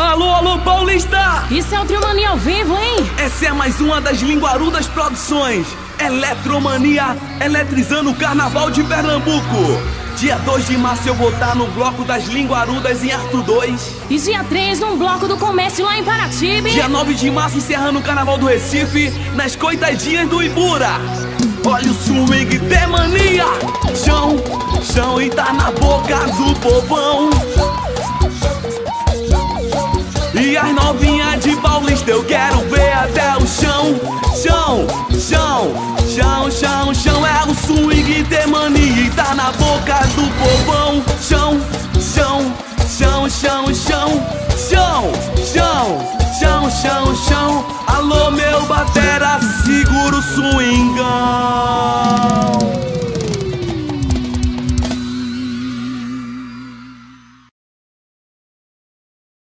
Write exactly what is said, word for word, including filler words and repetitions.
Alô, alô, Paulista! Isso é o Trio Mania ao vivo, hein? Essa é mais uma das Linguarudas Produções. Eletromania, eletrizando o Carnaval de Pernambuco. Dia dois de março eu vou estar no Bloco das Linguarudas em Arthur dois. E dia três num Bloco do Comércio lá em Paraty. Dia nove de março encerrando o Carnaval do Recife nas Coitadinhas do Ibura. Olha o swing de mania. Chão, chão e tá na boca do povão. E as novinhas de Paulista eu quero ver até o chão. Chão, chão, chão, chão, chão. É o swing de mania e tá na boca do povão. Chão, chão, chão, chão, chão. Chão, chão, chão, chão, chão. Alô meu batera, segura o swingão.